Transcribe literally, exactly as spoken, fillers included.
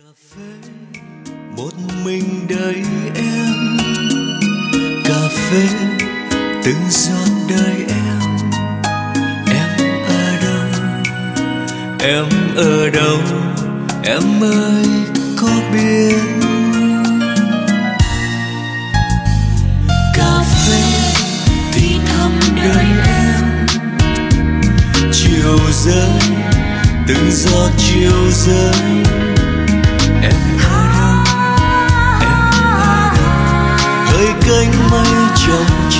phê một mình đời em, cà phê từng giọt đời em. Em ở đâu, em ở đâu, em ơi có biết? Cà phê thì thăm đời em, chiều rơi từng giọt chiều rơi. Em ở đâu, em ở đâu, hơi cánh mây chậm